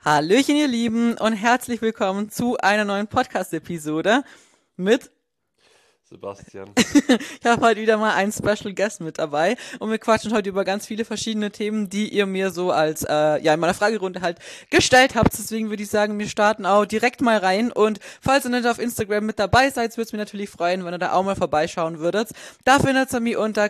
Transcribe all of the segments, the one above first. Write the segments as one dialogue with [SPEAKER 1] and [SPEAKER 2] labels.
[SPEAKER 1] Hallöchen, ihr Lieben, und herzlich willkommen zu einer neuen Podcast-Episode mit
[SPEAKER 2] Sebastian.
[SPEAKER 1] ich habe heute wieder mal einen Special Guest mit dabei und wir quatschen heute über ganz viele verschiedene Themen, die ihr mir so als, in meiner Fragerunde halt gestellt habt. Deswegen würde ich sagen, wir starten auch direkt mal rein und falls ihr nicht auf Instagram mit dabei seid, würde es mich natürlich freuen, wenn ihr da auch mal vorbeischauen würdet. Da findet ihr mich unter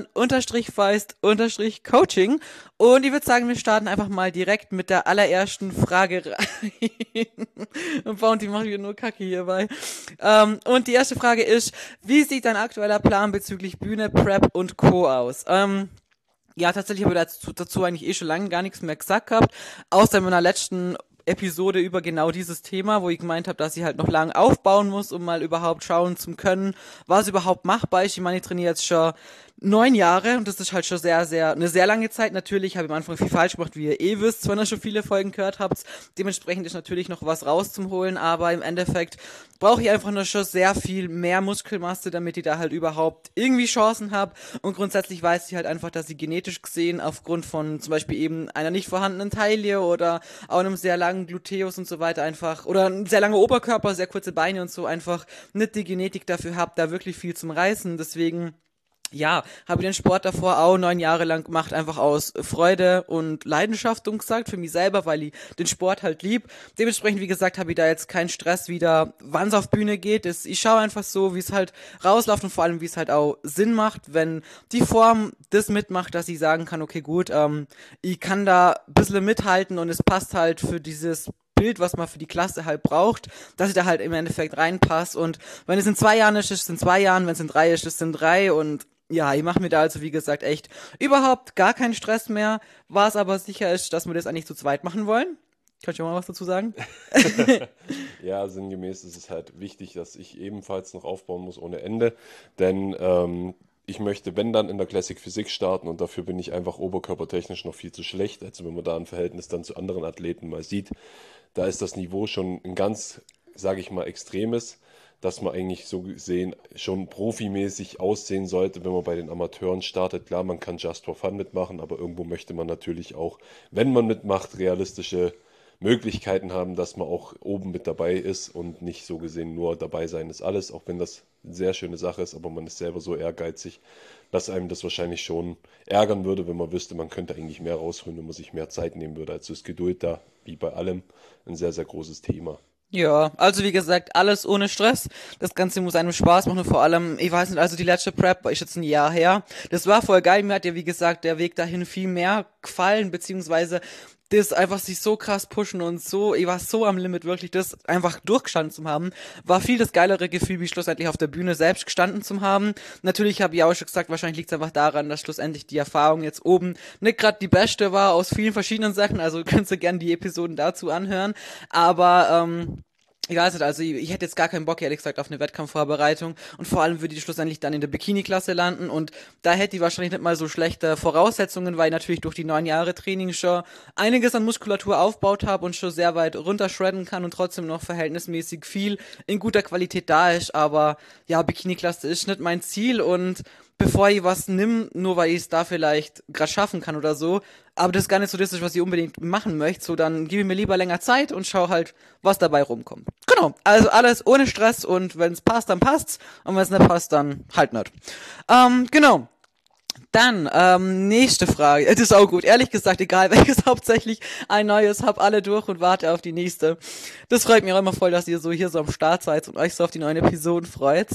[SPEAKER 1] Carmen-Feist-Coaching und ich würde sagen, wir starten einfach mal direkt mit der allerersten Frage rein. Und Bounty macht wieder nur Kacke hierbei. Und die erste Frage ist, wie sieht dein aktueller Plan bezüglich Bühne, Prep und Co. aus? Ja, tatsächlich habe ich dazu eigentlich schon lange gar nichts mehr gesagt gehabt, außer in meiner letzten Episode über genau dieses Thema, wo ich gemeint habe, dass ich halt noch lang aufbauen muss, um mal überhaupt schauen zu können, was überhaupt machbar ist. Ich meine, ich trainiere jetzt schon 9 Jahre und das ist halt schon eine sehr lange Zeit. Natürlich habe ich am Anfang viel falsch gemacht, wie ihr wisst, wenn ihr schon viele Folgen gehört habt. Dementsprechend ist natürlich noch was rauszuholen, aber im Endeffekt brauche ich einfach nur schon sehr viel mehr Muskelmasse, damit ich da halt überhaupt irgendwie Chancen habe. Und grundsätzlich weiß ich halt einfach, dass ich genetisch gesehen aufgrund von zum Beispiel eben einer nicht vorhandenen Taille oder auch einem sehr langen Gluteus und so weiter einfach, oder ein sehr langer Oberkörper, sehr kurze Beine und so einfach nicht die Genetik dafür habe, da wirklich viel zum Reißen. Deswegen ja, habe ich den Sport davor auch 9 Jahre lang gemacht, einfach aus Freude und Leidenschaft und gesagt, für mich selber, weil ich den Sport halt lieb. Dementsprechend, wie gesagt, habe ich da jetzt keinen Stress wieder, wann es auf Bühne geht. Ich schaue einfach so, wie es halt rausläuft und vor allem, wie es halt auch Sinn macht, wenn die Form das mitmacht, dass ich sagen kann, okay, gut, ich kann da ein bisschen mithalten und es passt halt für dieses Bild, was man für die Klasse halt braucht, dass ich da halt im Endeffekt reinpasse. Und wenn es in 2 Jahren ist, ist es in 2 Jahren, wenn es in 3 ist, ist es in 3 und ja, ich mache mir da also wie gesagt echt überhaupt gar keinen Stress mehr, was aber sicher ist, dass wir das eigentlich zu zweit machen wollen. Kannst du mal was dazu sagen?
[SPEAKER 2] Ja, sinngemäß ist es halt wichtig, dass ich ebenfalls noch aufbauen muss ohne Ende, denn ich möchte, wenn dann in der Classic Physik starten und dafür bin ich einfach oberkörpertechnisch noch viel zu schlecht. Also wenn man da ein Verhältnis dann zu anderen Athleten mal sieht, da ist das Niveau schon ein ganz, sage ich mal, extremes, dass man eigentlich so gesehen schon profimäßig aussehen sollte, wenn man bei den Amateuren startet. Klar, man kann Just for Fun mitmachen, aber irgendwo möchte man natürlich auch, wenn man mitmacht, realistische Möglichkeiten haben, dass man auch oben mit dabei ist und nicht so gesehen nur dabei sein ist alles, auch wenn das eine sehr schöne Sache ist, aber man ist selber so ehrgeizig, dass einem das wahrscheinlich schon ärgern würde, wenn man wüsste, man könnte eigentlich mehr rausholen, wenn man sich mehr Zeit nehmen würde. Also ist Geduld da, wie bei allem, ein sehr, sehr großes Thema.
[SPEAKER 1] Ja, also wie gesagt, alles ohne Stress. Das Ganze muss einem Spaß machen und vor allem, ich weiß nicht, also die letzte Prep ist jetzt ein Jahr her. Das war voll geil. Mir hat ja, wie gesagt, der Weg dahin viel mehr gefallen, beziehungsweise das einfach sich so krass pushen und so, ich war so am Limit, wirklich das einfach durchgestanden zu haben, war viel das geilere Gefühl, wie schlussendlich auf der Bühne selbst gestanden zu haben. Natürlich habe ich auch schon gesagt, wahrscheinlich liegt es einfach daran, dass schlussendlich die Erfahrung jetzt oben nicht gerade die beste war aus vielen verschiedenen Sachen, also könnt ihr gerne die Episoden dazu anhören, aber ich weiß nicht, also ich hätte jetzt gar keinen Bock, ehrlich gesagt, auf eine Wettkampfvorbereitung und vor allem würde ich schlussendlich dann in der Bikini-Klasse landen und da hätte ich wahrscheinlich nicht mal so schlechte Voraussetzungen, weil ich natürlich durch die 9 Jahre Training schon einiges an Muskulatur aufgebaut habe und schon sehr weit runtershredden kann und trotzdem noch verhältnismäßig viel in guter Qualität da ist, aber ja, Bikini-Klasse ist nicht mein Ziel und bevor ich was nimm, nur weil ich es da vielleicht gerade schaffen kann oder so, aber das ist gar nicht so das ist, was ich unbedingt machen möchte, so dann gebe ich mir lieber länger Zeit und schau halt, was dabei rumkommt. Genau, also alles ohne Stress und wenn es passt, dann passt's und wenn es nicht passt, dann halt nicht. Genau. Dann, nächste Frage. Das ist auch gut. Ehrlich gesagt, egal welches, hauptsächlich ein neues, hab alle durch und warte auf die nächste. Das freut mich auch immer voll, dass ihr so hier so am Start seid und euch so auf die neuen Episoden freut.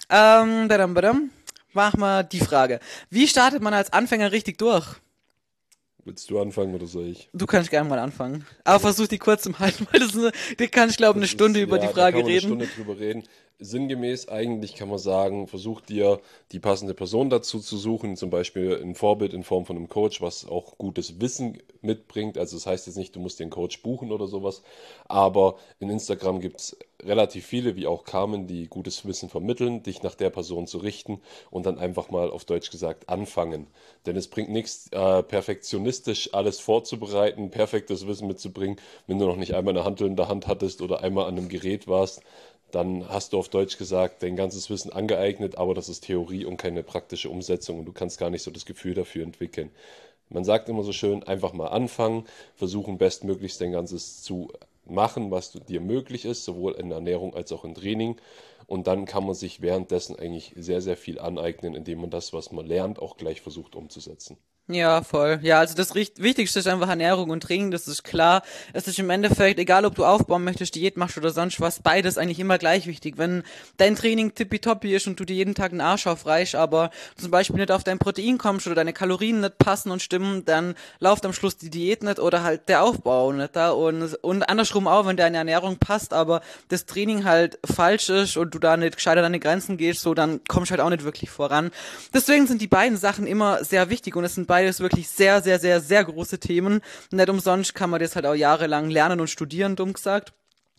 [SPEAKER 1] Badam. Mach mal die Frage. Wie startet man als Anfänger richtig durch?
[SPEAKER 2] Willst du anfangen oder soll ich?
[SPEAKER 1] Du kannst gerne mal anfangen. Aber
[SPEAKER 2] Also
[SPEAKER 1] versuch die kurz zu halten, weil die kann ich glaube eine
[SPEAKER 2] das ist,
[SPEAKER 1] Stunde über die
[SPEAKER 2] ja, da kann
[SPEAKER 1] Frage
[SPEAKER 2] man eine
[SPEAKER 1] reden.
[SPEAKER 2] Stunde drüber reden. Sinngemäß eigentlich kann man sagen, versuch dir die passende Person dazu zu suchen, zum Beispiel ein Vorbild in Form von einem Coach, was auch gutes Wissen mitbringt. Also das heißt jetzt nicht, du musst den Coach buchen oder sowas, aber in Instagram gibt es relativ viele, wie auch Carmen, die gutes Wissen vermitteln, dich nach der Person zu richten und dann einfach mal auf Deutsch gesagt anfangen. Denn es bringt nichts, perfektionistisch alles vorzubereiten, perfektes Wissen mitzubringen, wenn du noch nicht einmal eine Hantel in der Hand hattest oder einmal an einem Gerät warst. Dann hast du auf Deutsch gesagt dein ganzes Wissen angeeignet, aber das ist Theorie und keine praktische Umsetzung und du kannst gar nicht so das Gefühl dafür entwickeln. Man sagt immer so schön, einfach mal anfangen, versuchen bestmöglichst dein Ganzes zu machen, was dir möglich ist, sowohl in Ernährung als auch im Training. Und dann kann man sich währenddessen eigentlich sehr, sehr viel aneignen, indem man das, was man lernt, auch gleich versucht umzusetzen.
[SPEAKER 1] Ja, voll. Ja, also das Wichtigste ist einfach Ernährung und Training, das ist klar. Es ist im Endeffekt, egal ob du aufbauen möchtest, Diät machst oder sonst was, beides eigentlich immer gleich wichtig. Wenn dein Training tippitoppi ist und du dir jeden Tag einen Arsch aufreißt, aber zum Beispiel nicht auf dein Protein kommst oder deine Kalorien nicht passen und stimmen, dann läuft am Schluss die Diät nicht oder halt der Aufbau nicht da. Und andersrum auch, wenn deine Ernährung passt, aber das Training halt falsch ist und du da nicht gescheit an deine Grenzen gehst, so, dann kommst du halt auch nicht wirklich voran. Deswegen sind die beiden Sachen immer sehr wichtig und es sind beides wirklich sehr, sehr, sehr, sehr große Themen. Nicht umsonst kann man das halt auch jahrelang lernen und studieren, dumm gesagt.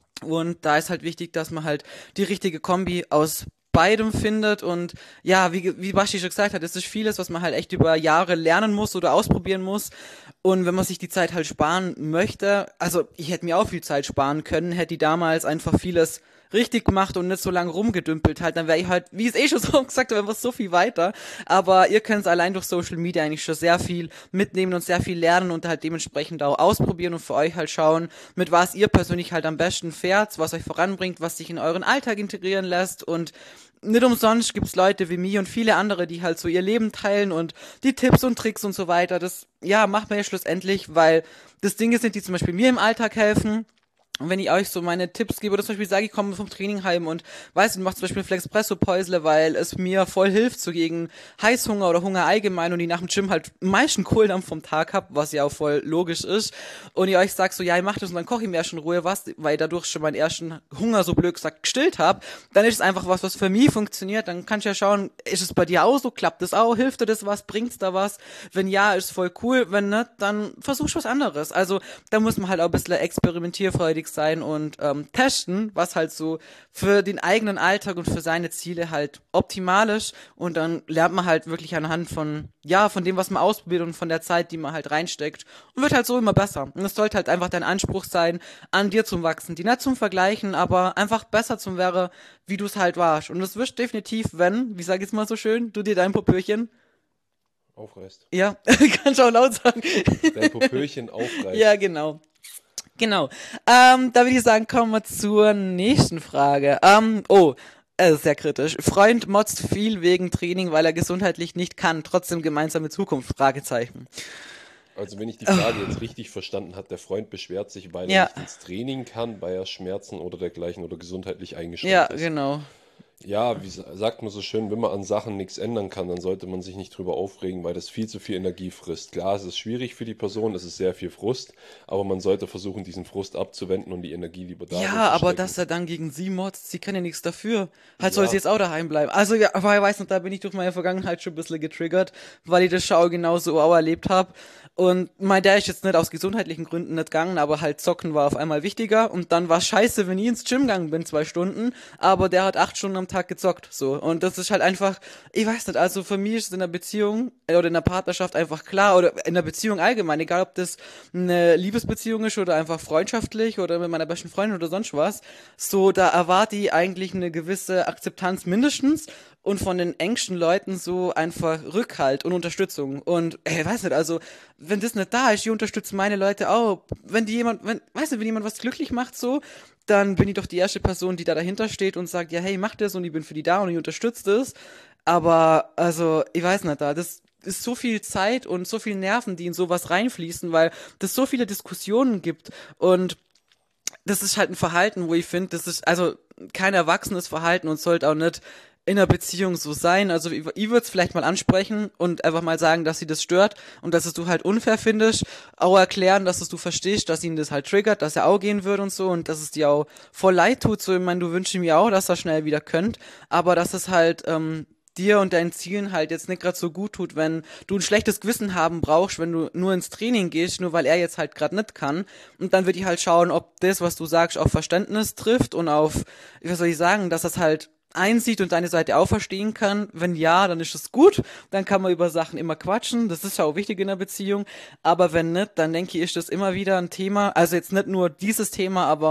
[SPEAKER 1] Und da ist halt wichtig, dass man halt die richtige Kombi aus beidem findet und ja, wie Basti schon gesagt hat, es ist vieles, was man halt echt über Jahre lernen muss oder ausprobieren muss und wenn man sich die Zeit halt sparen möchte, also ich hätte mir auch viel Zeit sparen können, hätte die damals einfach vieles richtig gemacht und nicht so lange rumgedümpelt halt, dann wäre ich halt, wie es eh schon so gesagt habe, einfach so viel weiter, aber ihr könnt allein durch Social Media eigentlich schon sehr viel mitnehmen und sehr viel lernen und halt dementsprechend auch ausprobieren und für euch halt schauen, mit was ihr persönlich halt am besten fährt, was euch voranbringt, was sich in euren Alltag integrieren lässt und nicht umsonst gibt's Leute wie mich und viele andere, die halt so ihr Leben teilen und die Tipps und Tricks und so weiter. Das, ja, macht man ja schlussendlich, weil das Dinge sind, die zum Beispiel mir im Alltag helfen. Und wenn ich euch so meine Tipps gebe oder zum Beispiel sage, ich komme vom Training heim und weiß, du machst zum Beispiel Flexpresso-Päusle, weil es mir voll hilft, so gegen Heißhunger oder Hunger allgemein und ich nach dem Gym halt am meisten Kohldampf vom Tag hab, was ja auch voll logisch ist. Und ihr euch sagt so, ja, ich mach das und dann koche ich mir erst in Ruhe was, weil ich dadurch schon meinen ersten Hunger, so blöd gesagt, gestillt hab. Dann ist es einfach was, was für mich funktioniert. Dann kannst du ja schauen, ist es bei dir auch so, klappt das auch, hilft dir das was, bringt's da was? Wenn ja, ist voll cool, wenn nicht, dann versuchst du was anderes. Also da muss man halt auch ein bisschen experimentierfreudig sein und testen, was halt so für den eigenen Alltag und für seine Ziele halt optimal ist und dann lernt man halt wirklich anhand von, ja, von dem, was man ausprobiert und von der Zeit, die man halt reinsteckt und wird halt so immer besser. Und es sollte halt einfach dein Anspruch sein, an dir zum Wachsen, die nicht zum Vergleichen, aber einfach besser zum wäre, wie du es halt warst. Und das wirst definitiv, wenn, wie sag ich jetzt mal so schön, du dir dein Popöchen,
[SPEAKER 2] Aufreißt.
[SPEAKER 1] ja, kannst du auch laut sagen.
[SPEAKER 2] Dein Popöchen aufreißt.
[SPEAKER 1] Ja, genau. Genau. Da würde ich sagen, kommen wir zur nächsten Frage. Sehr kritisch. Freund motzt viel wegen Training, weil er gesundheitlich nicht kann. Trotzdem gemeinsame Zukunft? Fragezeichen.
[SPEAKER 2] Also wenn ich die Frage jetzt richtig verstanden habe, der Freund beschwert sich, weil er
[SPEAKER 1] Ja,
[SPEAKER 2] nicht ins Training kann, weil er Schmerzen oder dergleichen oder gesundheitlich
[SPEAKER 1] ja,
[SPEAKER 2] eingeschränkt ist.
[SPEAKER 1] genau.
[SPEAKER 2] Ja, sagt man so schön, wenn man an Sachen nichts ändern kann, dann sollte man sich nicht drüber aufregen, weil das viel zu viel Energie frisst. Klar, es ist schwierig für die Person, es ist sehr viel Frust, aber man sollte versuchen, diesen Frust abzuwenden und die Energie lieber darin
[SPEAKER 1] Ja,
[SPEAKER 2] zu
[SPEAKER 1] aber
[SPEAKER 2] stecken.
[SPEAKER 1] dass er dann gegen sie motzt, sie kann ja nichts dafür. Halt soll sie
[SPEAKER 2] Ja,
[SPEAKER 1] jetzt auch daheim bleiben. Also ja, aber ich weiß nicht, da bin ich durch meine Vergangenheit schon ein bisschen getriggert, weil ich das Schau genauso auch erlebt habe. Und mein Dad ist jetzt nicht aus gesundheitlichen Gründen nicht gegangen, aber halt Zocken war auf einmal wichtiger. Und dann war scheiße, wenn ich ins Gym gegangen bin, 2 Stunden, aber der hat 8 Stunden am Tag gezockt, so. Und das ist halt einfach, ich weiß nicht, also für mich ist es in einer Beziehung oder in einer Partnerschaft einfach klar, oder in einer Beziehung allgemein, egal ob das eine Liebesbeziehung ist oder einfach freundschaftlich oder mit meiner besten Freundin oder sonst was, so, da erwarte ich eigentlich eine gewisse Akzeptanz mindestens und von den engsten Leuten so einfach Rückhalt und Unterstützung. Und, weiß nicht, also, wenn das nicht da ist, ich unterstütze meine Leute auch. Wenn die jemand, weißt du, wenn jemand was glücklich macht so, dann bin ich doch die erste Person, die da dahinter steht und sagt, ja, hey, mach das und ich bin für die da und ich unterstütze das. Aber, also, ich weiß nicht, das ist so viel Zeit und so viel Nerven, die in sowas reinfließen, weil es so viele Diskussionen gibt und das ist halt ein Verhalten, wo ich finde, das ist also kein erwachsenes Verhalten und sollte auch nicht in einer Beziehung so sein. Also ich würde es vielleicht mal ansprechen und einfach mal sagen, dass sie das stört und dass es du halt unfair findest. Auch erklären, dass es du verstehst, dass ihn das halt triggert, dass er auch gehen würde und so und dass es dir auch voll leid tut. So, ich meine, du wünschst mir auch, dass er schnell wieder könnt, aber dass es halt dir und deinen Zielen halt jetzt nicht gerade so gut tut, wenn du ein schlechtes Gewissen haben brauchst, wenn du nur ins Training gehst, nur weil er jetzt halt gerade nicht kann. Und dann würde ich halt schauen, ob das, was du sagst, auf Verständnis trifft und auf, wie soll ich sagen, dass das halt einsieht und deine Seite auch verstehen kann. Wenn ja, dann ist es gut. Dann kann man über Sachen immer quatschen. Das ist ja auch wichtig in einer Beziehung. Aber wenn nicht, dann denke ich, ist das immer wieder ein Thema. Also jetzt nicht nur dieses Thema, aber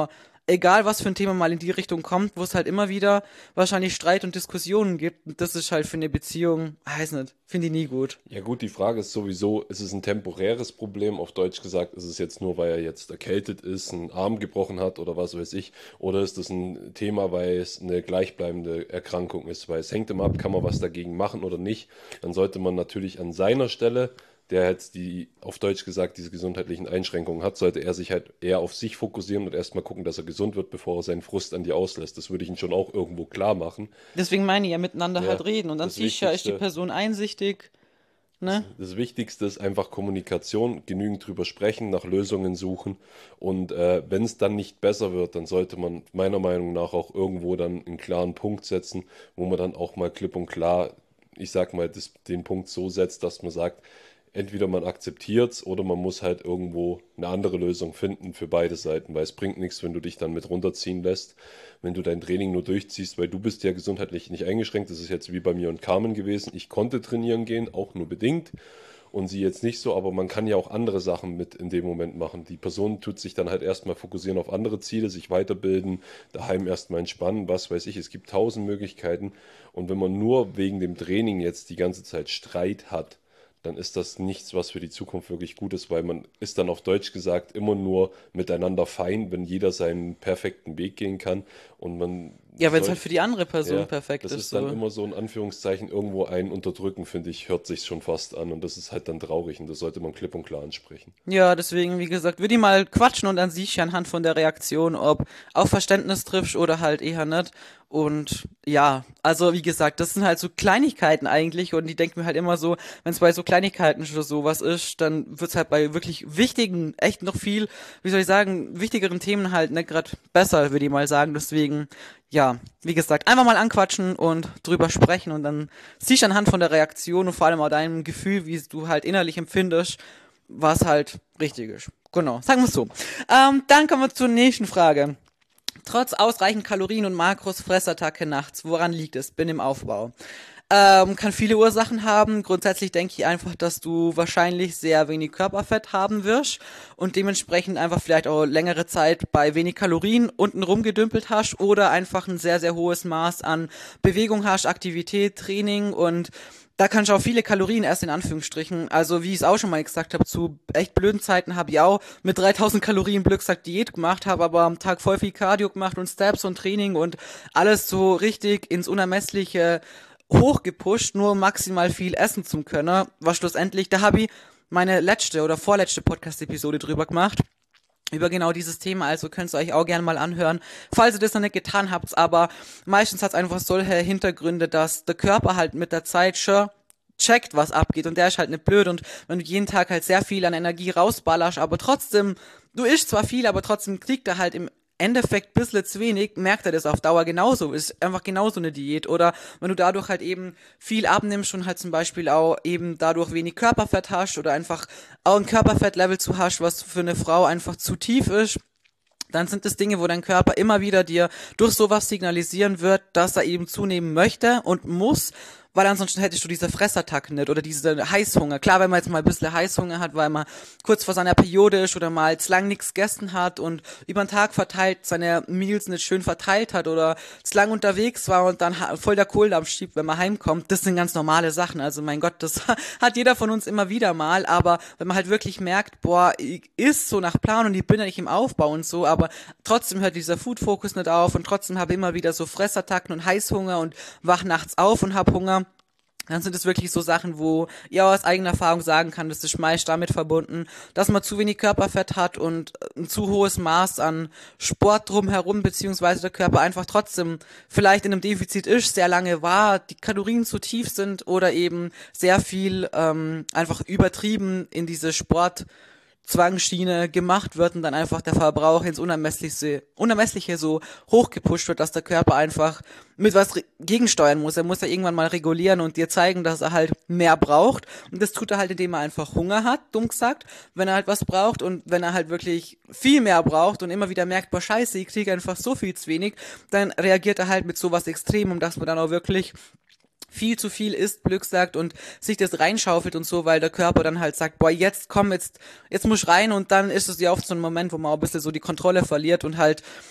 [SPEAKER 1] egal was für ein Thema mal in die Richtung kommt, wo es halt immer wieder wahrscheinlich Streit und Diskussionen gibt. Und das ist halt für eine Beziehung, weiß nicht, finde ich nie gut.
[SPEAKER 2] Ja gut, die Frage ist sowieso, ist es ein temporäres Problem? Auf Deutsch gesagt, ist es jetzt nur, weil er jetzt erkältet ist, einen Arm gebrochen hat oder was weiß ich? Oder ist das ein Thema, weil es eine gleichbleibende Erkrankung ist? Weil es hängt immer ab, kann man was dagegen machen oder nicht? Dann sollte man natürlich an seiner Stelle, der jetzt auf Deutsch gesagt, diese gesundheitlichen Einschränkungen hat, sollte er sich halt eher auf sich fokussieren und erstmal gucken, dass er gesund wird, bevor er seinen Frust an dir auslässt. Das würde ich ihm schon auch irgendwo klar machen.
[SPEAKER 1] Deswegen meine ich ja miteinander
[SPEAKER 2] Ja,
[SPEAKER 1] halt reden. Und dann
[SPEAKER 2] das
[SPEAKER 1] siehst du ja, ist die
[SPEAKER 2] Wichtigste.
[SPEAKER 1] Person einsichtig, ne?
[SPEAKER 2] Das Wichtigste ist einfach Kommunikation, genügend drüber sprechen, nach Lösungen suchen und wenn es dann nicht besser wird, dann sollte man meiner Meinung nach auch irgendwo dann einen klaren Punkt setzen, wo man dann auch mal klipp und klar, ich sag mal, den Punkt so setzt, dass man sagt, entweder man akzeptiert es oder man muss halt irgendwo eine andere Lösung finden für beide Seiten, weil es bringt nichts, wenn du dich dann mit runterziehen lässt, wenn du dein Training nur durchziehst, weil du bist ja gesundheitlich nicht eingeschränkt. Das ist jetzt wie bei mir und Carmen gewesen. Ich konnte trainieren gehen, auch nur bedingt und sie jetzt nicht so, aber man kann ja auch andere Sachen mit in dem Moment machen. Die Person tut sich dann halt erstmal fokussieren auf andere Ziele, sich weiterbilden, daheim erstmal entspannen, was weiß ich. Es gibt tausend Möglichkeiten und wenn man nur wegen dem Training jetzt die ganze Zeit Streit hat, dann ist das nichts, was für die Zukunft wirklich gut ist, weil man ist dann auf Deutsch gesagt immer nur miteinander fein, wenn jeder seinen perfekten Weg gehen kann und man
[SPEAKER 1] Ja, wenn es
[SPEAKER 2] soll,
[SPEAKER 1] halt für die andere Person
[SPEAKER 2] ja,
[SPEAKER 1] perfekt
[SPEAKER 2] das
[SPEAKER 1] ist,
[SPEAKER 2] ist dann
[SPEAKER 1] so.
[SPEAKER 2] immer so in Anführungszeichen irgendwo ein Unterdrücken, finde ich, hört sich schon fast an und das ist halt dann traurig und das sollte man klipp und klar ansprechen.
[SPEAKER 1] Ja, deswegen, wie gesagt, würde ich mal quatschen und dann siehst du anhand von der Reaktion, ob auf Verständnis triffst oder halt eher nicht. Und ja, also wie gesagt, das sind halt so Kleinigkeiten eigentlich und ich denke mir halt immer so, wenn es bei so Kleinigkeiten oder sowas ist, dann wird's halt bei wirklich wichtigen, echt noch viel, wie soll ich sagen, wichtigeren Themen halt nicht gerade besser, würde ich mal sagen. Deswegen, ja, wie gesagt, einfach mal anquatschen und drüber sprechen und dann siehst du anhand von der Reaktion und vor allem auch deinem Gefühl, wie du halt innerlich empfindest, was halt richtig ist. Genau, sagen wir es so. Dann kommen wir zur nächsten Frage. Trotz ausreichend Kalorien und Makros, Fressattacke nachts. Woran liegt es? Bin im Aufbau. Kann viele Ursachen haben. Grundsätzlich denke ich einfach, dass du wahrscheinlich sehr wenig Körperfett haben wirst und dementsprechend einfach vielleicht auch längere Zeit bei wenig Kalorien unten rumgedümpelt hast oder einfach ein sehr, sehr hohes Maß an Bewegung hast, Aktivität, Training und da kannst du auch viele Kalorien essen, in Anführungsstrichen. Also, wie ich es auch schon mal gesagt habe, zu echt blöden Zeiten habe ich auch mit 3000 Kalorien Blöd gesagt Diät gemacht, habe aber am Tag voll viel Cardio gemacht und Steps und Training und alles so richtig ins Unermessliche hochgepusht, nur um maximal viel essen zu können. Was schlussendlich, da habe ich meine letzte oder vorletzte Podcast-Episode drüber gemacht über genau dieses Thema, also könnt ihr euch auch gerne mal anhören, falls ihr das noch nicht getan habt, aber meistens hat es einfach solche Hintergründe, dass der Körper halt mit der Zeit schon checkt, was abgeht und der ist halt nicht blöd und wenn du jeden Tag halt sehr viel an Energie rausballerst, aber trotzdem, du isst zwar viel, aber trotzdem kriegt er halt im Endeffekt ein bisschen zu wenig, merkt er das auf Dauer genauso, ist einfach genauso eine Diät oder wenn du dadurch halt eben viel abnimmst und halt zum Beispiel auch eben dadurch wenig Körperfett hast oder einfach auch ein Körperfettlevel zu hast, was für eine Frau einfach zu tief ist, dann sind es Dinge, wo dein Körper immer wieder dir durch sowas signalisieren wird, dass er eben zunehmen möchte und muss, weil ansonsten hättest du diese Fressattacken nicht oder diese Heißhunger. Klar, wenn man jetzt mal ein bisschen Heißhunger hat, weil man kurz vor seiner Periode ist oder mal zu lang nichts gegessen hat und über den Tag verteilt seine Meals nicht schön verteilt hat oder zu lang unterwegs war und dann voll der Kohldampf schiebt, wenn man heimkommt, das sind ganz normale Sachen. Also mein Gott, das hat jeder von uns immer wieder mal, aber wenn man halt wirklich merkt, boah, ich ist so nach Plan und ich bin ja nicht im Aufbau und so, aber trotzdem hört dieser Food-Fokus nicht auf und trotzdem habe ich immer wieder so Fressattacken und Heißhunger und wach nachts auf und hab Hunger, dann sind es wirklich so Sachen, wo ich aus eigener Erfahrung sagen kann, das ist meist damit verbunden, dass man zu wenig Körperfett hat und ein zu hohes Maß an Sport drumherum, beziehungsweise der Körper einfach trotzdem vielleicht in einem Defizit ist, sehr lange war, die Kalorien zu tief sind oder eben sehr viel einfach übertrieben in diese Zwangschiene gemacht wird und dann einfach der Verbrauch ins Unermessliche so hochgepusht wird, dass der Körper einfach mit was gegensteuern muss. Er muss ja irgendwann mal regulieren und dir zeigen, dass er halt mehr braucht. Und das tut er halt, indem er einfach Hunger hat, dumm gesagt, wenn er halt was braucht und wenn er halt wirklich viel mehr braucht und immer wieder merkt, boah scheiße, ich kriege einfach so viel zu wenig, dann reagiert er halt mit sowas Extremem, dass man dann auch wirklich viel zu viel isst, Glück sagt und sich das reinschaufelt und so, weil der Körper dann halt sagt, boah, jetzt komm, jetzt muss ich rein und dann ist es ja oft so ein Moment, wo man auch ein bisschen so die Kontrolle verliert und halt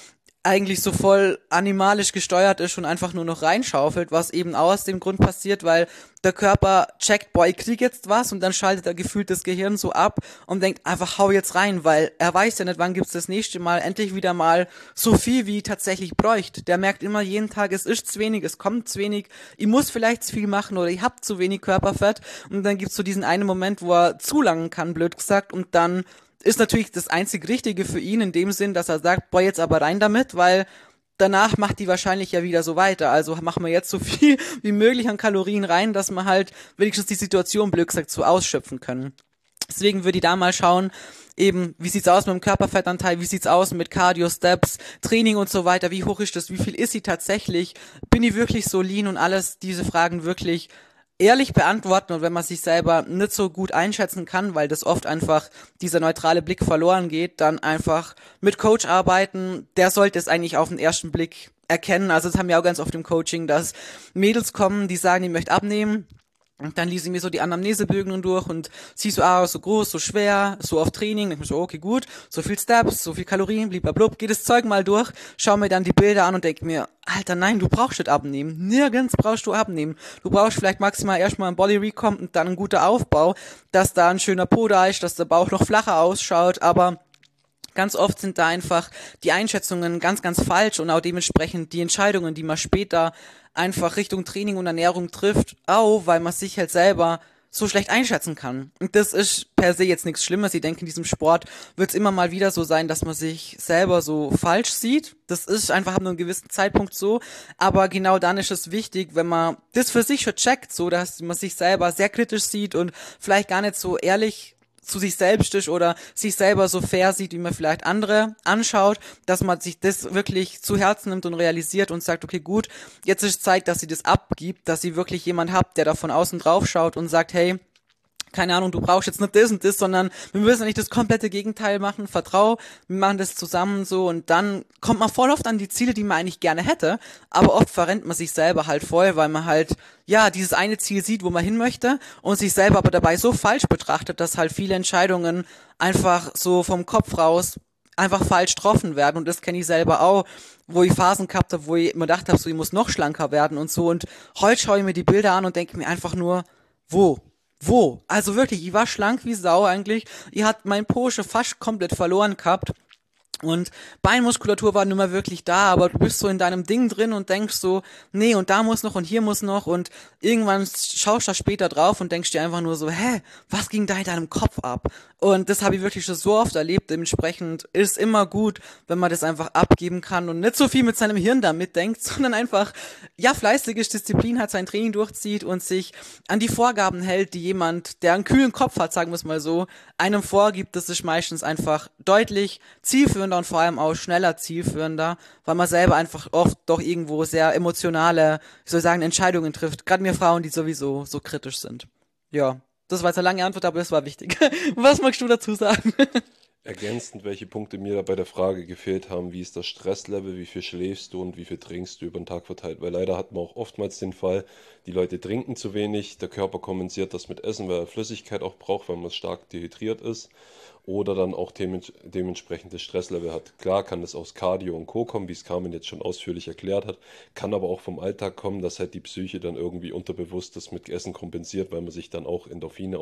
[SPEAKER 1] eigentlich so voll animalisch gesteuert ist und einfach nur noch reinschaufelt, was eben aus dem Grund passiert, weil der Körper checkt, boah, ich krieg jetzt was und dann schaltet er gefühlt das Gehirn so ab und denkt einfach, hau jetzt rein, weil er weiß ja nicht, wann gibt's das nächste Mal endlich wieder mal so viel, wie tatsächlich bräuchte. Der merkt immer jeden Tag, es ist zu wenig, es kommt zu wenig, ich muss vielleicht zu viel machen oder ich hab zu wenig Körperfett und dann gibt's so diesen einen Moment, wo er zu langen kann, blöd gesagt, und dann ist natürlich das einzig Richtige für ihn in dem Sinn, dass er sagt, boah, jetzt aber rein damit, weil danach macht die wahrscheinlich ja wieder so weiter. Also machen wir jetzt so viel wie möglich an Kalorien rein, dass wir halt wenigstens die Situation, blöd gesagt, so ausschöpfen können. Deswegen würde ich da mal schauen, eben, wie sieht's aus mit dem Körperfettanteil, wie sieht's aus mit Cardio, Steps, Training und so weiter, wie hoch ist das, wie viel ist sie tatsächlich, bin ich wirklich so lean und alles diese Fragen wirklich ehrlich beantworten, und wenn man sich selber nicht so gut einschätzen kann, weil das oft einfach dieser neutrale Blick verloren geht, dann einfach mit Coach arbeiten. Der sollte es eigentlich auf den ersten Blick erkennen. Also das haben wir auch ganz oft im Coaching, dass Mädels kommen, die sagen, ich möchte abnehmen. Und dann ließ ich mir so die Anamnesebögen und durch und sie so, so groß, so schwer, so auf Training. Ich mir so, okay, gut, so viel Steps, so viel Kalorien, blablabla, geht das Zeug mal durch, schau mir dann die Bilder an und denk mir, Alter, nein, du brauchst nicht abnehmen. Nirgends brauchst du abnehmen. Du brauchst vielleicht maximal erstmal ein Body Recomp und dann ein guter Aufbau, dass da ein schöner Po da ist, dass der Bauch noch flacher ausschaut, aber ganz oft sind da einfach die Einschätzungen ganz, ganz falsch und auch dementsprechend die Entscheidungen, die man später einfach Richtung Training und Ernährung trifft, auch weil man sich halt selber so schlecht einschätzen kann. Und das ist per se jetzt nichts Schlimmes. Ich denke, in diesem Sport wird es immer mal wieder so sein, dass man sich selber so falsch sieht. Das ist einfach ab einem gewissen Zeitpunkt so. Aber genau dann ist es wichtig, wenn man das für sich schon checkt, so dass man sich selber sehr kritisch sieht und vielleicht gar nicht so ehrlich zu sich selbst ist oder sich selber so fair sieht, wie man vielleicht andere anschaut, dass man sich das wirklich zu Herzen nimmt und realisiert und sagt, okay, gut, jetzt ist Zeit, dass sie das abgibt, dass sie wirklich jemand habt, der da von außen drauf schaut und sagt, hey, keine Ahnung, du brauchst jetzt nicht das und das, sondern wir müssen nicht das komplette Gegenteil machen, vertrau, wir machen das zusammen so und dann kommt man voll oft an die Ziele, die man eigentlich gerne hätte, aber oft verrennt man sich selber halt voll, weil man halt, ja, dieses eine Ziel sieht, wo man hin möchte und sich selber aber dabei so falsch betrachtet, dass halt viele Entscheidungen einfach so vom Kopf raus einfach falsch getroffen werden und das kenne ich selber auch, wo ich Phasen gehabt habe, wo ich mir gedacht habe, so ich muss noch schlanker werden und so und heute schaue ich mir die Bilder an und denke mir einfach nur, wo? Wo? Also wirklich, ich war schlank wie Sau eigentlich. Ich hat mein Po schon fast komplett verloren gehabt. Und Beinmuskulatur war nun mal wirklich da, aber du bist so in deinem Ding drin und denkst so, nee, und da muss noch und hier muss noch und irgendwann schaust du da später drauf und denkst dir einfach nur so, was ging da in deinem Kopf ab? Und das habe ich wirklich schon so oft erlebt, dementsprechend ist immer gut, wenn man das einfach abgeben kann und nicht so viel mit seinem Hirn da mitdenkt, sondern einfach, ja, fleißig ist, Disziplin hat, sein Training durchzieht und sich an die Vorgaben hält, die jemand, der einen kühlen Kopf hat, sagen wir es mal so, einem vorgibt. Das ist meistens einfach deutlich zielführender und vor allem auch schneller zielführender, weil man selber einfach oft doch irgendwo sehr emotionale, ich soll sagen, Entscheidungen trifft. Gerade mir Frauen, die sowieso so kritisch sind. Ja, das war jetzt eine lange Antwort, aber das war wichtig. Was magst du dazu sagen?
[SPEAKER 2] Ergänzend, welche Punkte mir da bei der Frage gefehlt haben, wie ist das Stresslevel, wie viel schläfst du und wie viel trinkst du über den Tag verteilt? Weil leider hat man auch oftmals den Fall, die Leute trinken zu wenig, der Körper kompensiert das mit Essen, weil er Flüssigkeit auch braucht, weil man stark dehydriert ist oder dann auch dementsprechendes Stresslevel hat. Klar kann das aus Cardio und Co. kommen, wie es Carmen jetzt schon ausführlich erklärt hat, kann aber auch vom Alltag kommen, dass halt die Psyche dann irgendwie unterbewusst das mit Essen kompensiert, weil man sich dann auch Endorphine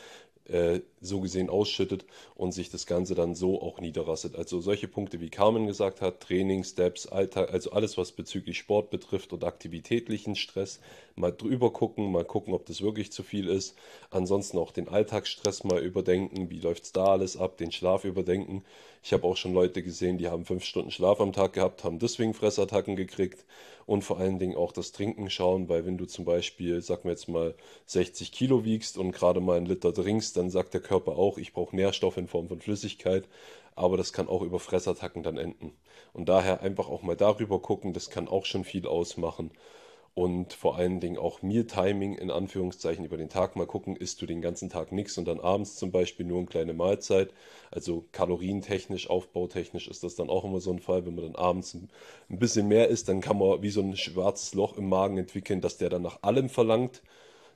[SPEAKER 2] so gesehen ausschüttet und sich das Ganze dann so auch niederrasselt. Also solche Punkte, wie Carmen gesagt hat, Training, Steps, Alltag, also alles, was bezüglich Sport betrifft und aktivitätlichen Stress, mal drüber gucken, mal gucken, ob das wirklich zu viel ist. Ansonsten auch den Alltagsstress mal überdenken, wie läuft es da alles ab, den Schlaf überdenken. Ich habe auch schon Leute gesehen, die haben 5 Stunden Schlaf am Tag gehabt, haben deswegen Fressattacken gekriegt und vor allen Dingen auch das Trinken schauen, weil wenn du zum Beispiel, sagen wir jetzt mal, 60 Kilo wiegst und gerade mal 1 Liter trinkst, dann sagt der Körper auch, ich brauche Nährstoffe in Form von Flüssigkeit, aber das kann auch über Fressattacken dann enden. Und daher einfach auch mal darüber gucken, das kann auch schon viel ausmachen. Und vor allen Dingen auch Meal-Timing in Anführungszeichen über den Tag mal gucken, isst du den ganzen Tag nichts und dann abends zum Beispiel nur eine kleine Mahlzeit. Also kalorientechnisch, aufbautechnisch ist das dann auch immer so ein Fall, wenn man dann abends ein bisschen mehr isst, dann kann man wie so ein schwarzes Loch im Magen entwickeln, dass der dann nach allem verlangt.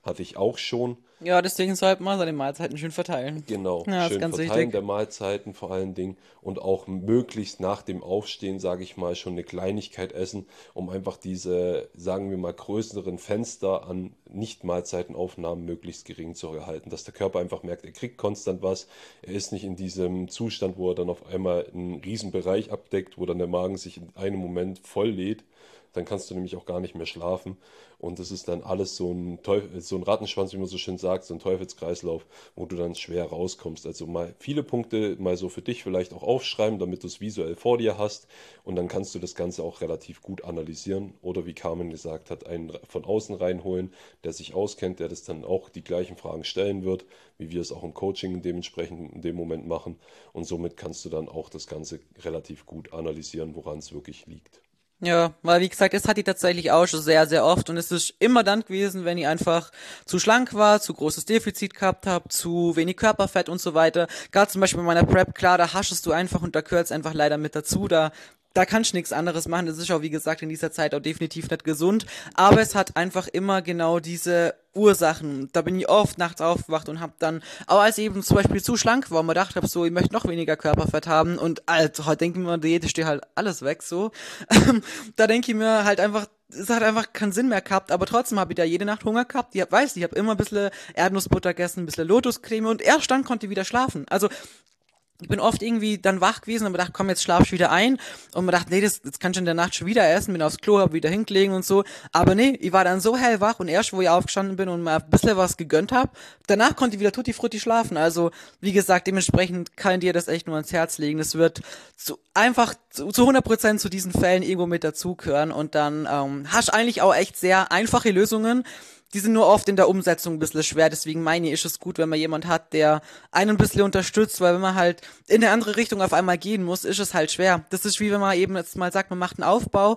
[SPEAKER 2] hatte ich auch schon.
[SPEAKER 1] Ja, deswegen sollte man seine Mahlzeiten schön verteilen.
[SPEAKER 2] Genau,
[SPEAKER 1] Ja, das ist
[SPEAKER 2] schön
[SPEAKER 1] ganz
[SPEAKER 2] Verteilen
[SPEAKER 1] wichtig.
[SPEAKER 2] der Mahlzeiten vor allen Dingen und auch möglichst nach dem Aufstehen, sage ich mal, schon eine Kleinigkeit essen, um einfach diese, sagen wir mal, größeren Fenster an Nicht-Mahlzeitenaufnahmen möglichst gering zu erhalten, dass der Körper einfach merkt, er kriegt konstant was, er ist nicht in diesem Zustand, wo er dann auf einmal einen riesen Bereich abdeckt, wo dann der Magen sich in einem Moment voll lädt. Dann kannst du nämlich auch gar nicht mehr schlafen. Und das ist dann alles so ein so ein Rattenschwanz, wie man so schön sagt, so ein Teufelskreislauf, wo du dann schwer rauskommst. Also mal viele Punkte mal so für dich vielleicht auch aufschreiben, damit du es visuell vor dir hast. Und dann kannst du das Ganze auch relativ gut analysieren. Oder wie Carmen gesagt hat, einen von außen reinholen, der sich auskennt, der das dann auch die gleichen Fragen stellen wird, wie wir es auch im Coaching dementsprechend in dem Moment machen. Und somit kannst du dann auch das Ganze relativ gut analysieren, woran es wirklich liegt.
[SPEAKER 1] Ja, weil wie gesagt, es hat die tatsächlich auch schon sehr, sehr oft und es ist immer dann gewesen, wenn ich einfach zu schlank war, zu großes Defizit gehabt habe, zu wenig Körperfett und so weiter. Gerade zum Beispiel bei meiner Prep, klar, da haschest du einfach und da gehört's einfach leider mit dazu, da kannst du nichts anderes machen. Das ist auch, wie gesagt, in dieser Zeit auch definitiv nicht gesund. Aber es hat einfach immer genau diese Ursachen. Da bin ich oft nachts aufgewacht und hab dann, auch als ich eben zum Beispiel zu schlank war und mir gedacht habe, so, ich möchte noch weniger Körperfett haben und Alter, heute denke ich mir, Diät steht halt alles weg, so. Da denke ich mir halt einfach, es hat einfach keinen Sinn mehr gehabt, aber trotzdem habe ich da jede Nacht Hunger gehabt. Ich habe immer ein bisschen Erdnussbutter gegessen, ein bisschen Lotuscreme und erst dann konnte ich wieder schlafen. Also ich bin oft irgendwie dann wach gewesen und mir gedacht, komm, jetzt schlaf wieder ein. Und mir gedacht, nee, das kann ich in der Nacht schon wieder essen, bin aufs Klo, hab wieder hingelegen und so. Aber nee, ich war dann so hellwach und erst, wo ich aufgestanden bin und mal ein bisschen was gegönnt hab, danach konnte ich wieder tutti frutti schlafen. Also, wie gesagt, dementsprechend kann ich dir das echt nur ans Herz legen. Das wird einfach zu 100% zu diesen Fällen irgendwo mit dazugehören und dann hast eigentlich auch echt sehr einfache Lösungen. Die sind nur oft in der Umsetzung ein bisschen schwer, deswegen meine ich, ist es gut, wenn man jemand hat, der einen ein bisschen unterstützt, weil wenn man halt in eine andere Richtung auf einmal gehen muss, ist es halt schwer. Das ist wie wenn man eben jetzt mal sagt, man macht einen Aufbau,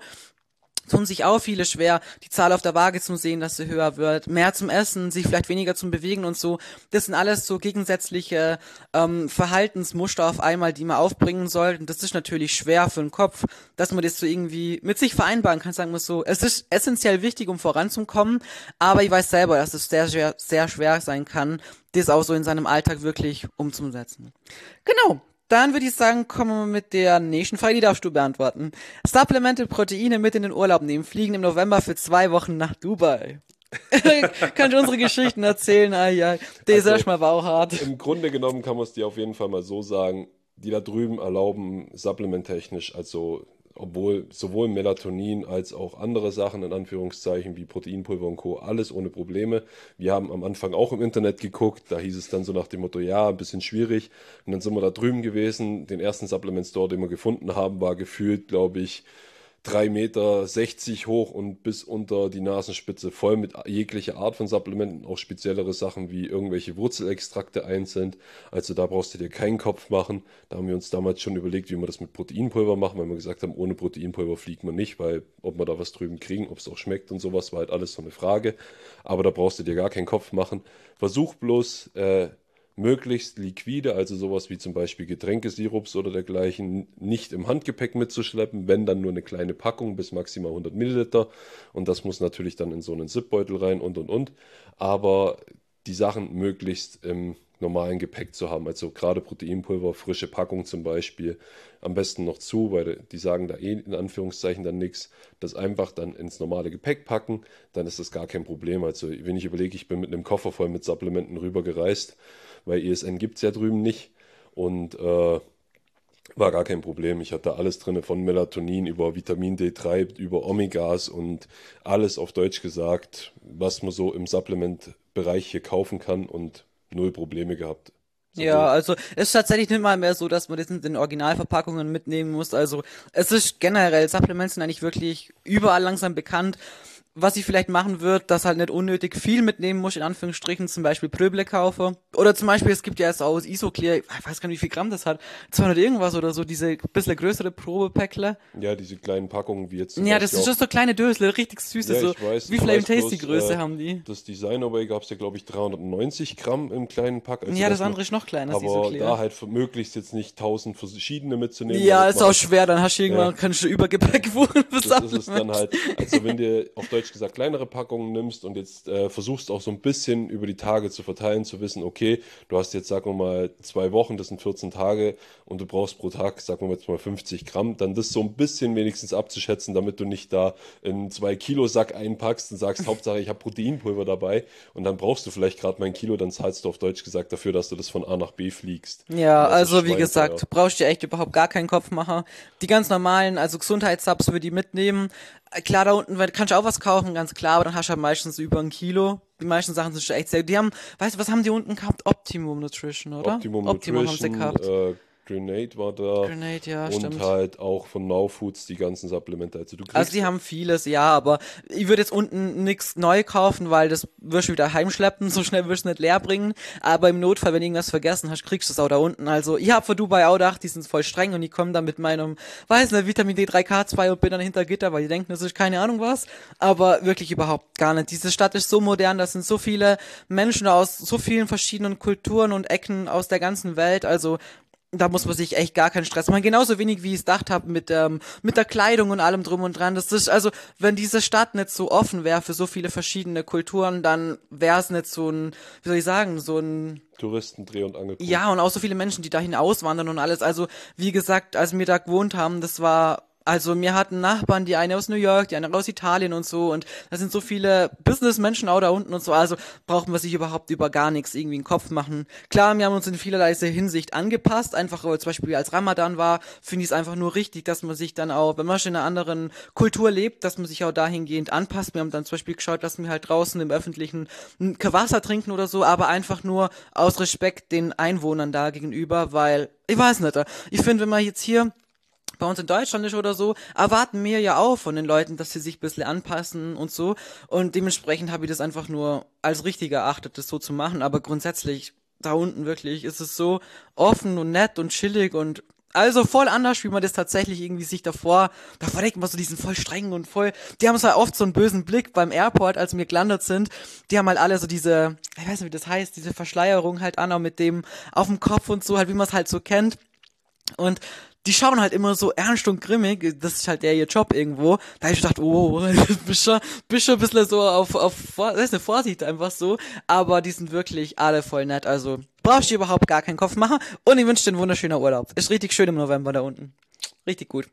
[SPEAKER 1] tun sich auch viele schwer, die Zahl auf der Waage zu sehen, dass sie höher wird, mehr zum Essen, sich vielleicht weniger zum Bewegen und so. Das sind alles so gegensätzliche Verhaltensmuster auf einmal, die man aufbringen soll. Und das ist natürlich schwer für den Kopf, dass man das so irgendwie mit sich vereinbaren kann, sagen wir so. Es ist essentiell wichtig, um voranzukommen, aber ich weiß selber, dass es sehr schwer sein kann, das auch so in seinem Alltag wirklich umzusetzen. Genau. Dann würde ich sagen, kommen wir mit der nächsten Frage, die darfst du beantworten. Supplemented Proteine mit in den Urlaub nehmen, fliegen im November für 2 Wochen nach Dubai. Kannst du unsere Geschichten erzählen? Ah, ja, der ist
[SPEAKER 2] Also
[SPEAKER 1] erstmal bauchhart.
[SPEAKER 2] im Grunde genommen kann man es dir auf jeden Fall mal so sagen, die da drüben erlauben supplementtechnisch, also obwohl sowohl Melatonin als auch andere Sachen in Anführungszeichen wie Proteinpulver und Co. alles ohne Probleme. Wir haben am Anfang auch im Internet geguckt, da hieß es dann so nach dem Motto, ja, ein bisschen schwierig. Und dann sind wir da drüben gewesen. Den ersten Supplement Store, den wir gefunden haben, war gefühlt, glaube ich, 3,60 Meter hoch und bis unter die Nasenspitze voll mit jeglicher Art von Supplementen, auch speziellere Sachen wie irgendwelche Wurzelextrakte einzeln. Also da brauchst du dir keinen Kopf machen. Da haben wir uns damals schon überlegt, wie wir das mit Proteinpulver machen, weil wir gesagt haben, ohne Proteinpulver fliegt man nicht, weil ob wir da was drüben kriegen, ob es auch schmeckt und sowas, war halt alles so eine Frage. Aber da brauchst du dir gar keinen Kopf machen. Versuch bloß, möglichst liquide, also sowas wie zum Beispiel Getränkesirups oder dergleichen, nicht im Handgepäck mitzuschleppen, wenn dann nur eine kleine Packung bis maximal 100 Milliliter. Und das muss natürlich dann in so einen Zipbeutel rein und. Aber die Sachen möglichst im normalen Gepäck zu haben, also gerade Proteinpulver, frische Packung zum Beispiel, am besten noch zu, weil die sagen da eh in Anführungszeichen dann nichts, das einfach dann ins normale Gepäck packen, dann ist das gar kein Problem. Also wenn ich überlege, ich bin mit einem Koffer voll mit Supplementen rübergereist, weil ESN gibt es ja drüben nicht und war gar kein Problem. Ich hatte alles drin, von Melatonin über Vitamin D3, über Omegas und alles auf Deutsch gesagt, was man so im Supplement-Bereich hier kaufen kann und null Probleme gehabt.
[SPEAKER 1] Ja,
[SPEAKER 2] Sowohl,
[SPEAKER 1] also es ist tatsächlich nicht mal mehr so, dass man das in den Originalverpackungen mitnehmen muss. Also es ist generell, Supplements sind eigentlich wirklich überall langsam bekannt. Was ich vielleicht machen würde, dass halt nicht unnötig viel mitnehmen muss, in Anführungsstrichen, zum Beispiel Pröble kaufe. Oder zum Beispiel, es gibt ja jetzt auch das Isoclear, ich weiß gar nicht, wie viel Gramm das hat, 200 irgendwas oder so, diese bisschen größere Probepäckle.
[SPEAKER 2] ja, diese kleinen Packungen, wie jetzt zum
[SPEAKER 1] Ja, das
[SPEAKER 2] Beispiel
[SPEAKER 1] ist
[SPEAKER 2] auch,
[SPEAKER 1] just so kleine Dösle, richtig süße,
[SPEAKER 2] ja,
[SPEAKER 1] so,
[SPEAKER 2] ich weiß,
[SPEAKER 1] wie
[SPEAKER 2] ich
[SPEAKER 1] viel
[SPEAKER 2] weiß
[SPEAKER 1] Tasty
[SPEAKER 2] bloß,
[SPEAKER 1] Größe haben die?
[SPEAKER 2] das Designerway gab es ja, glaube ich, 390 Gramm im kleinen Pack, also
[SPEAKER 1] Ja, das
[SPEAKER 2] dass man,
[SPEAKER 1] andere ist noch kleiner, das
[SPEAKER 2] aber da
[SPEAKER 1] Isoclear.
[SPEAKER 2] halt möglichst jetzt nicht 1000 verschiedene mitzunehmen,
[SPEAKER 1] Ja,
[SPEAKER 2] damit
[SPEAKER 1] ist
[SPEAKER 2] man
[SPEAKER 1] auch
[SPEAKER 2] halt,
[SPEAKER 1] schwer, dann hast du
[SPEAKER 2] ja,
[SPEAKER 1] irgendwann, kannst du Übergepäck wohnen für
[SPEAKER 2] das ist es dann
[SPEAKER 1] Supplements.
[SPEAKER 2] halt, also wenn dir auf Deutsch Deutsch gesagt kleinere Packungen nimmst und jetzt versuchst auch so ein bisschen über die Tage zu verteilen, zu wissen, okay, du hast jetzt, sagen wir mal, 2 Wochen, das sind 14 Tage und du brauchst pro Tag, sagen wir jetzt mal 50 Gramm, dann das so ein bisschen wenigstens abzuschätzen, damit du nicht da in 2 Kilo Sack einpackst und sagst, Hauptsache ich habe Proteinpulver dabei und dann brauchst du vielleicht gerade mal 1 Kilo, dann zahlst du auf Deutsch gesagt dafür, dass du das von A nach B fliegst.
[SPEAKER 1] Ja,
[SPEAKER 2] Und das ist
[SPEAKER 1] also wie
[SPEAKER 2] schweineteuer.
[SPEAKER 1] gesagt, brauchst dir echt überhaupt gar keinen Kopf machen. Die ganz normalen, also Gesundheitssubs würde ich mitnehmen. Klar, da unten kannst du auch was kaufen, ganz klar, aber dann hast du halt meistens über 1 Kilo. Die meisten Sachen sind schon echt sehr, die haben, weißt du, was haben die unten gehabt? Optimum Nutrition, oder?
[SPEAKER 2] Optimum
[SPEAKER 1] Optimum haben sie
[SPEAKER 2] Nutrition,
[SPEAKER 1] gehabt.
[SPEAKER 2] Grenade war da
[SPEAKER 1] Grenade, ja,
[SPEAKER 2] und
[SPEAKER 1] stimmt.
[SPEAKER 2] halt auch von Now Foods die ganzen Supplemente. Also du
[SPEAKER 1] Also
[SPEAKER 2] kriegst,
[SPEAKER 1] die haben vieles, ja, aber ich würde jetzt unten nichts neu kaufen, weil das wirst du wieder heimschleppen, so schnell wirst du nicht leer bringen. Aber im Notfall, wenn du irgendwas vergessen hast, kriegst du es auch da unten. Also ich habe für Dubai auch gedacht, die sind voll streng und ich komme dann mit meinem, weiß nicht, Vitamin D3K2 und bin dann hinter Gitter, weil die denken, das ist keine Ahnung was. Aber wirklich überhaupt gar nicht. Diese Stadt ist so modern, da sind so viele Menschen aus so vielen verschiedenen Kulturen und Ecken aus der ganzen Welt. Also da muss man sich echt gar keinen Stress machen. Genauso wenig, wie ich es gedacht habe, mit der Kleidung und allem drum und dran. Das ist, also, wenn diese Stadt nicht so offen wäre für so viele verschiedene Kulturen, dann wäre es nicht so ein, wie soll ich sagen, so ein,
[SPEAKER 2] Touristendreh- und Angelpunkt.
[SPEAKER 1] ja, und auch so viele Menschen, die dahin auswandern und alles. Also, wie gesagt, als wir da gewohnt haben, das war, also wir hatten Nachbarn, die eine aus New York, die eine aus Italien und so, und da sind so viele Businessmenschen auch da unten und so, also brauchen wir sich überhaupt über gar nichts irgendwie in den Kopf machen. Klar, wir haben uns in vielerlei Hinsicht angepasst, einfach weil zum Beispiel als Ramadan war, finde ich es einfach nur richtig, dass man sich dann auch, wenn man schon in einer anderen Kultur lebt, dass man sich auch dahingehend anpasst. Wir haben dann zum Beispiel geschaut, dass wir halt draußen im Öffentlichen kein Wasser trinken oder so, aber einfach nur aus Respekt den Einwohnern da gegenüber, weil, ich weiß nicht, ich finde, wenn man jetzt hier bei uns in Deutschland ist oder so, erwarten wir ja auch von den Leuten, dass sie sich ein bisschen anpassen und so. Und dementsprechend habe ich das einfach nur als richtig erachtet, das so zu machen. Aber grundsätzlich, da unten wirklich, ist es so offen und nett und chillig und also voll anders, wie man das tatsächlich irgendwie sich davor denkt man so, die sind voll streng und voll, die haben so halt oft so einen bösen Blick beim Airport, als wir gelandet sind, die haben halt alle so diese, ich weiß nicht, wie das heißt, diese Verschleierung halt an, auch mit dem auf dem Kopf und so, halt wie man es halt so kennt. Und die schauen halt immer so ernst und grimmig, das ist halt ihr Job irgendwo. Da hab ich gedacht, oh, bist schon ein bisschen so das ist eine Vorsicht einfach so. Aber die sind wirklich alle voll nett, also brauchst du dir überhaupt gar keinen Kopf machen. Und ich wünsche dir einen wunderschönen Urlaub. Ist richtig schön im November da unten. Richtig gut.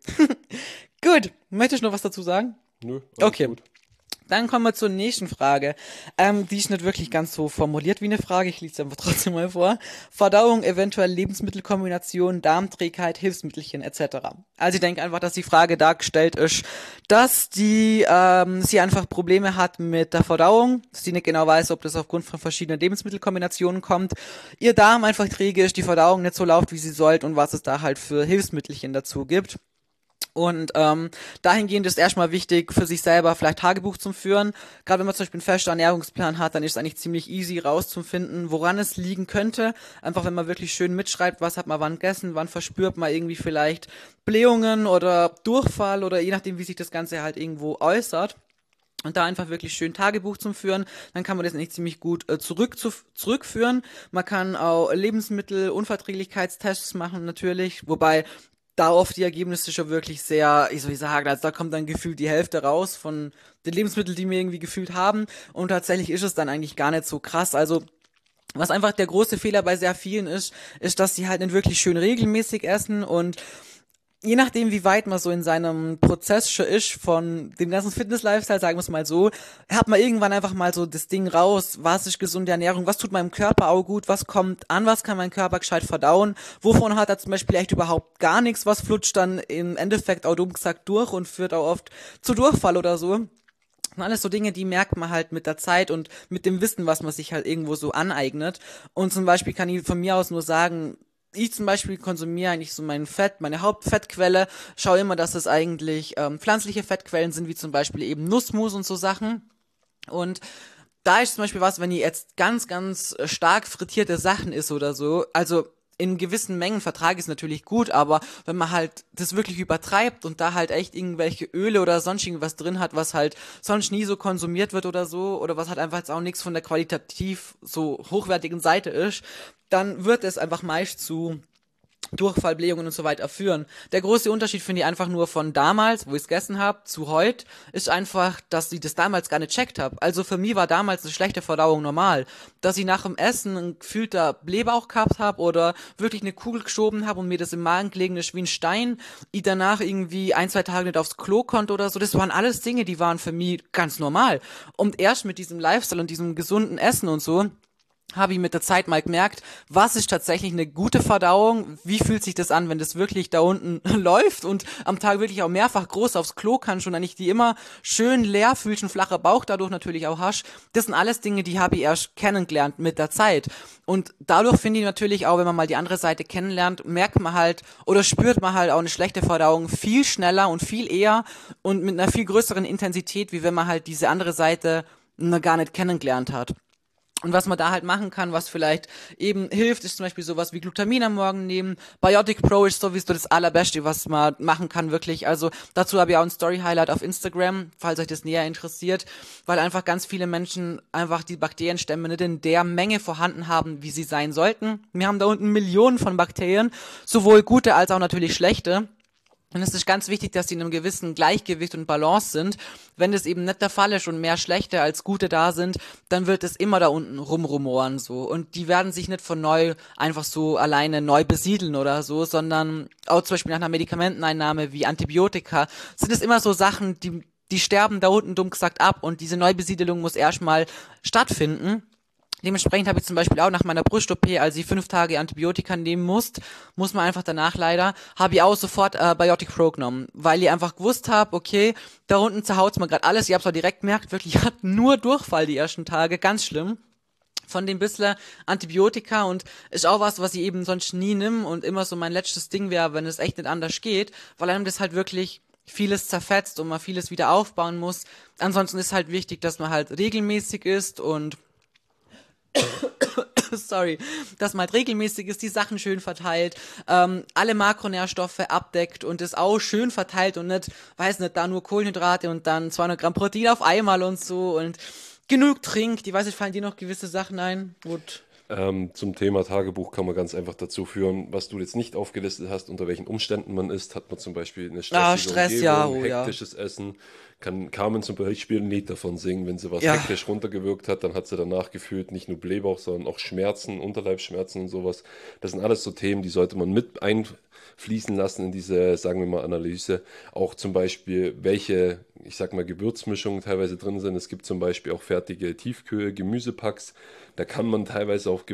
[SPEAKER 1] Gut, möchtest du noch was dazu sagen?
[SPEAKER 2] Nö, alles
[SPEAKER 1] Okay.
[SPEAKER 2] gut.
[SPEAKER 1] Dann kommen wir zur nächsten Frage. Die ist nicht wirklich ganz so formuliert wie eine Frage. Ich lese sie einfach trotzdem mal vor. Verdauung, eventuell Lebensmittelkombination, Darmträgheit, Hilfsmittelchen etc. Also ich denke einfach, dass die Frage dargestellt ist, dass sie einfach Probleme hat mit der Verdauung, dass sie nicht genau weiß, ob das aufgrund von verschiedenen Lebensmittelkombinationen kommt. Ihr Darm einfach träge ist, die Verdauung nicht so läuft, wie sie sollte und was es da halt für Hilfsmittelchen dazu gibt. Und dahingehend ist erstmal wichtig, für sich selber vielleicht Tagebuch zu führen. Gerade wenn man zum Beispiel einen festen Ernährungsplan hat, dann ist es eigentlich ziemlich easy rauszufinden, woran es liegen könnte. Einfach wenn man wirklich schön mitschreibt, was hat man wann gegessen, wann verspürt man irgendwie vielleicht Blähungen oder Durchfall oder je nachdem, wie sich das Ganze halt irgendwo äußert. Und da einfach wirklich schön Tagebuch zum Führen, dann kann man das eigentlich ziemlich gut zurückführen. Man kann auch Lebensmittelunverträglichkeitstests machen natürlich, wobei da oft die Ergebnisse schon wirklich sehr, ich soll sagen, also da kommt dann gefühlt die Hälfte raus von den Lebensmitteln, die wir irgendwie gefühlt haben. Und tatsächlich ist es dann eigentlich gar nicht so krass. Also was einfach der große Fehler bei sehr vielen ist, dass sie halt nicht wirklich schön regelmäßig essen und je nachdem, wie weit man so in seinem Prozess schon ist von dem ganzen Fitness-Lifestyle, sagen wir es mal so, hat man irgendwann einfach mal so das Ding raus, was ist gesunde Ernährung, was tut meinem Körper auch gut, was kommt an, was kann mein Körper gescheit verdauen, wovon hat er zum Beispiel echt überhaupt gar nichts, was flutscht dann im Endeffekt auch dumm gesagt durch und führt auch oft zu Durchfall oder so. Und alles so Dinge, die merkt man halt mit der Zeit und mit dem Wissen, was man sich halt irgendwo so aneignet. Und zum Beispiel kann ich von mir aus nur sagen, ich zum Beispiel konsumiere eigentlich so mein Fett, meine Hauptfettquelle, schaue immer, dass es eigentlich pflanzliche Fettquellen sind, wie zum Beispiel eben Nussmus und so Sachen. Und da ist zum Beispiel was, wenn ihr jetzt ganz, ganz stark frittierte Sachen isst oder so, also in gewissen Mengen vertrage ich es natürlich gut, aber wenn man halt das wirklich übertreibt und da halt echt irgendwelche Öle oder sonst irgendwas drin hat, was halt sonst nie so konsumiert wird oder so, oder was halt einfach jetzt auch nichts von der qualitativ so hochwertigen Seite ist, dann wird es einfach meist zu Durchfall, Blähungen und so weiter führen. Der große Unterschied finde ich einfach nur von damals, wo ich es gegessen habe, zu heute, ist einfach, dass ich das damals gar nicht checkt habe. Also für mich war damals eine schlechte Verdauung normal. Dass ich nach dem Essen ein gefühlter Blähbauch gehabt habe oder wirklich eine Kugel geschoben habe und mir das im Magen gelegen ist wie ein Stein, ich danach irgendwie 1, 2 Tage nicht aufs Klo konnte oder so, das waren alles Dinge, die waren für mich ganz normal. Und erst mit diesem Lifestyle und diesem gesunden Essen und so, habe ich mit der Zeit mal gemerkt, was ist tatsächlich eine gute Verdauung, wie fühlt sich das an, wenn das wirklich da unten läuft und am Tag wirklich auch mehrfach groß aufs Klo kannst und dann nicht die immer schön leer fühlst, ein flacher Bauch dadurch natürlich auch hast. Das sind alles Dinge, die habe ich erst kennengelernt mit der Zeit. Und dadurch finde ich natürlich auch, wenn man mal die andere Seite kennenlernt, merkt man halt oder spürt man halt auch eine schlechte Verdauung viel schneller und viel eher und mit einer viel größeren Intensität, wie wenn man halt diese andere Seite noch gar nicht kennengelernt hat. Und was man da halt machen kann, was vielleicht eben hilft, ist zum Beispiel sowas wie Glutamin am Morgen nehmen. Biotic Pro ist sowieso das Allerbeste, was man machen kann, wirklich. Also dazu habe ich auch ein Story-Highlight auf Instagram, falls euch das näher interessiert, weil einfach ganz viele Menschen einfach die Bakterienstämme nicht in der Menge vorhanden haben, wie sie sein sollten. Wir haben da unten Millionen von Bakterien, sowohl gute als auch natürlich schlechte. Und es ist ganz wichtig, dass die in einem gewissen Gleichgewicht und Balance sind. Wenn das eben nicht der Fall ist und mehr schlechte als gute da sind, dann wird es immer da unten rumrumoren so. Und die werden sich nicht von neu einfach so alleine neu besiedeln oder so, sondern auch zum Beispiel nach einer Medikamenteneinnahme wie Antibiotika sind es immer so Sachen, die sterben da unten dumm gesagt ab und diese Neubesiedelung muss erstmal stattfinden. Dementsprechend habe ich zum Beispiel auch nach meiner Brust-OP, als ich 5 Tage Antibiotika nehmen muss man einfach danach leider, habe ich auch sofort Biotic Pro genommen, weil ich einfach gewusst habe, okay, da unten zerhaut's mir gerade alles, ich habe es auch direkt gemerkt, wirklich, ich hatte nur Durchfall die ersten Tage, ganz schlimm. Von dem bisschen Antibiotika und ist auch was ich eben sonst nie nimm und immer so mein letztes Ding wäre, wenn es echt nicht anders geht, weil einem das halt wirklich vieles zerfetzt und man vieles wieder aufbauen muss. Ansonsten ist halt wichtig, dass man halt regelmäßig isst und sorry, dass man halt regelmäßig ist, die Sachen schön verteilt, alle Makronährstoffe abdeckt und es auch schön verteilt und nicht, weiß nicht, da nur Kohlenhydrate und dann 200 Gramm Protein auf einmal und so und genug trinkt. Ich weiß nicht, fallen dir noch gewisse Sachen ein? Gut.
[SPEAKER 2] Zum Thema Tagebuch kann man ganz einfach dazu führen, was du jetzt nicht aufgelistet hast, unter welchen Umständen man isst. Hat man zum Beispiel eine stressige
[SPEAKER 1] Stress,
[SPEAKER 2] Umgebung,
[SPEAKER 1] ja, oh ja.
[SPEAKER 2] hektisches Essen, kann Carmen zum Beispiel ein Lied davon singen. Wenn sie was
[SPEAKER 1] Ja.
[SPEAKER 2] hektisch runtergewirkt hat, dann hat sie danach gefühlt nicht nur Blähbauch, sondern auch Schmerzen, Unterleibsschmerzen und sowas. Das sind alles so Themen, die sollte man mit einfließen lassen in diese, sagen wir mal, Analyse. Auch zum Beispiel, welche, ich sag mal, Gewürzmischungen teilweise drin sind. Es gibt zum Beispiel auch fertige Tiefkühl-Gemüsepacks. Da kann man teilweise auf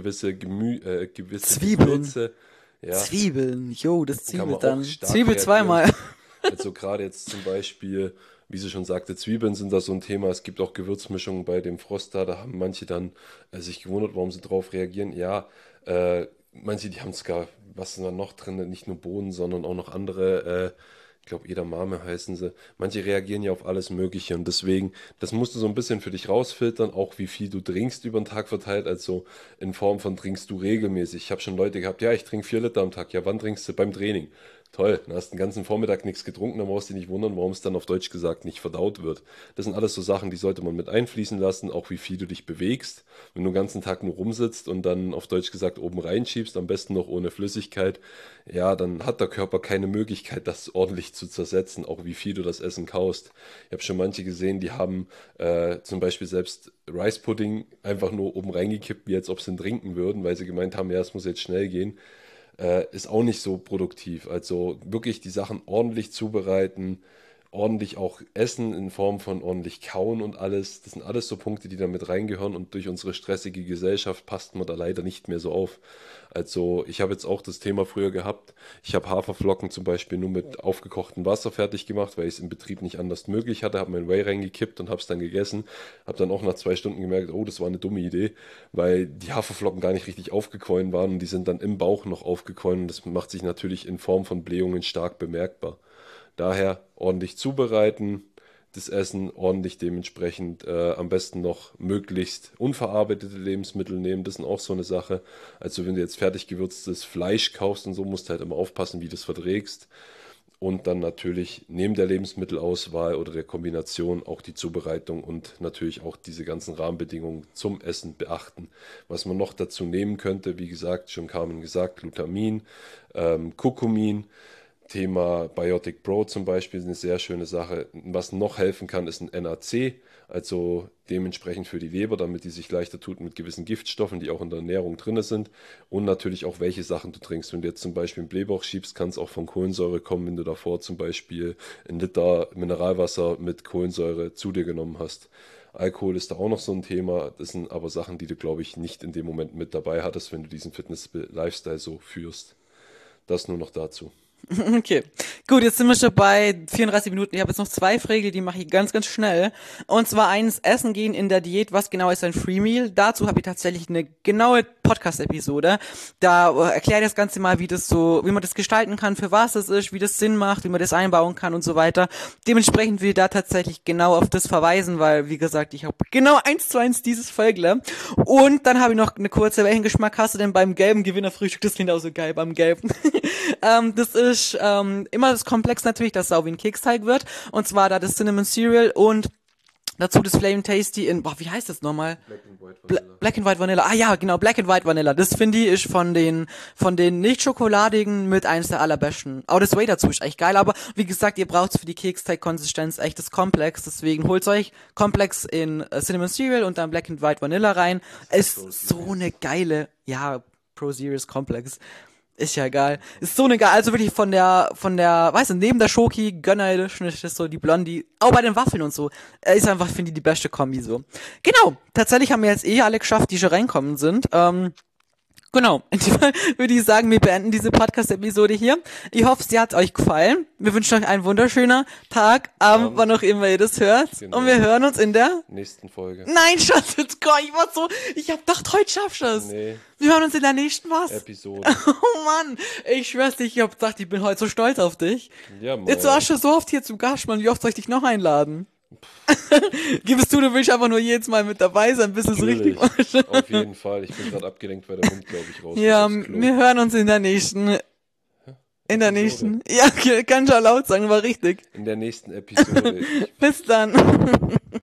[SPEAKER 2] gewisse
[SPEAKER 1] Zwiebeln.
[SPEAKER 2] Gewürze, ja,
[SPEAKER 1] Zwiebeln, jo, das
[SPEAKER 2] kann man
[SPEAKER 1] Zwiebel
[SPEAKER 2] auch
[SPEAKER 1] dann.
[SPEAKER 2] stark
[SPEAKER 1] Zwiebel
[SPEAKER 2] reagieren.
[SPEAKER 1] zweimal.
[SPEAKER 2] Also gerade jetzt zum Beispiel, wie sie schon sagte, Zwiebeln sind da so ein Thema. Es gibt auch Gewürzmischungen bei dem Frost da haben manche dann sich gewundert, warum sie drauf reagieren. Ja, manche, die haben sogar, was ist da noch drin, nicht nur Bohnen, sondern auch noch andere, ich glaube Edamame heißen sie. Manche reagieren ja auf alles Mögliche und deswegen, das musst du so ein bisschen für dich rausfiltern, auch wie viel du trinkst über den Tag verteilt, also in Form von trinkst du regelmäßig. Ich habe schon Leute gehabt, ja, ich trinke 4 Liter am Tag. Ja, wann trinkst du? Beim Training. Toll, dann hast du den ganzen Vormittag nichts getrunken, dann brauchst du dich nicht wundern, warum es dann auf Deutsch gesagt nicht verdaut wird. Das sind alles so Sachen, die sollte man mit einfließen lassen, auch wie viel du dich bewegst. Wenn du den ganzen Tag nur rumsitzt und dann auf Deutsch gesagt oben reinschiebst, am besten noch ohne Flüssigkeit, ja, dann hat der Körper keine Möglichkeit, das ordentlich zu zersetzen, auch wie viel du das Essen kaust. Ich habe schon manche gesehen, die haben zum Beispiel selbst Rice Pudding einfach nur oben reingekippt, wie als ob sie ihn trinken würden, weil sie gemeint haben, ja, es muss jetzt schnell gehen. Ist auch nicht so produktiv. Also wirklich die Sachen ordentlich zubereiten, ordentlich auch essen in Form von ordentlich kauen und alles. Das sind alles so Punkte, die da mit reingehören und durch unsere stressige Gesellschaft passt man da leider nicht mehr so auf. Also ich habe jetzt auch das Thema früher gehabt. Ich habe Haferflocken zum Beispiel nur mit aufgekochtem Wasser fertig gemacht, weil ich es im Betrieb nicht anders möglich hatte. Habe mein Whey reingekippt und habe es dann gegessen. Habe dann auch nach 2 Stunden gemerkt, oh, das war eine dumme Idee, weil die Haferflocken gar nicht richtig aufgequollen waren und die sind dann im Bauch noch aufgequollen. Und das macht sich natürlich in Form von Blähungen stark bemerkbar. Daher ordentlich zubereiten, das Essen ordentlich dementsprechend am besten noch möglichst unverarbeitete Lebensmittel nehmen. Das ist auch so eine Sache. Also wenn du jetzt fertig gewürztes Fleisch kaufst und so, musst du halt immer aufpassen, wie du es verträgst. und dann natürlich neben der Lebensmittelauswahl oder der Kombination auch die Zubereitung und natürlich auch diese ganzen Rahmenbedingungen zum Essen beachten. Was man noch dazu nehmen könnte, wie gesagt, schon Carmen gesagt, Glutamin, Kurkumin. Thema Biotic Pro zum Beispiel ist eine sehr schöne Sache. Was noch helfen kann, ist ein NAC, also dementsprechend für die Leber, damit die sich leichter tut mit gewissen Giftstoffen, die auch in der Ernährung drin sind. Und natürlich auch, welche Sachen du trinkst. Wenn du jetzt zum Beispiel einen Blähbauch schiebst, kann es auch von Kohlensäure kommen, wenn du davor zum Beispiel 1 Liter Mineralwasser mit Kohlensäure zu dir genommen hast. Alkohol ist da auch noch so ein Thema. Das sind aber Sachen, die du, glaube ich, nicht in dem Moment mit dabei hattest, wenn du diesen Fitness-Lifestyle so führst. Das nur noch dazu.
[SPEAKER 1] Okay, gut, jetzt sind wir schon bei 34 Minuten. Ich habe jetzt noch 2 Fragen, die mache ich ganz, ganz schnell. Und zwar eins, Essen gehen in der Diät. Was genau ist ein Free Meal? Dazu habe ich tatsächlich eine genaue Podcast-Episode. Da erkläre ich das Ganze mal, wie man das gestalten kann, für was es ist, wie das Sinn macht, wie man das einbauen kann und so weiter. Dementsprechend will ich da tatsächlich genau auf das verweisen, weil, wie gesagt, ich habe genau 1:1 dieses Folgle. Und dann habe ich noch eine kurze, welchen Geschmack hast du denn beim gelben Gewinnerfrühstück? Das klingt auch so geil, beim gelben. Das ist immer das Komplex natürlich, dass es auch wie ein Keksteig wird. Und zwar da das Cinnamon Cereal und dazu das Flame Tasty in, wie heißt das nochmal? Black and White Vanilla. Ah ja, genau, Black and White Vanilla. Das finde ich ist von den nicht schokoladigen mit eines der allerbesten. Auch das Whey dazu ist echt geil, aber wie gesagt, ihr braucht für die Keksteig-Konsistenz echt das Komplex, deswegen holt euch Komplex in Cinnamon Cereal und dann Black and White Vanilla rein. Ist so eine geile, Pro Series Komplex. Ist ja geil. Ist so eine geil, also wirklich von der, weißt du, neben der Schoki, Gönner Edition ist das so die Blondie, auch bei den Waffeln und so, ist einfach, finde ich, die beste Kombi so. Genau, tatsächlich haben wir jetzt alle geschafft, die schon reinkommen sind. Genau, in dem Fall würde ich sagen, wir beenden diese Podcast-Episode hier. Ich hoffe, sie hat euch gefallen. Wir wünschen euch einen wunderschönen Tag, Abend, wann auch immer ihr das hört. Genau. Und wir hören uns in der
[SPEAKER 2] nächsten Folge.
[SPEAKER 1] Nein, Schatz, ich hab gedacht, heute schaffst du es. Nee. Wir hören uns in der nächsten
[SPEAKER 2] Episode.
[SPEAKER 1] Oh Mann, ich schwör's dir, ich hab gedacht, ich bin heute so stolz auf dich.
[SPEAKER 2] Ja, Mann.
[SPEAKER 1] Jetzt warst du so oft hier zu Gast, Mann. Wie oft soll ich dich noch einladen? Gibst du willst einfach nur jedes Mal mit dabei sein, bis es richtig
[SPEAKER 2] ist. Auf jeden Fall. Ich bin gerade abgelenkt, weil der Hund, glaube ich, raus
[SPEAKER 1] ja, wir hören uns in der nächsten. In der nächsten. Ja, kann schon laut sagen, war richtig.
[SPEAKER 2] In der nächsten Episode.
[SPEAKER 1] Bis dann.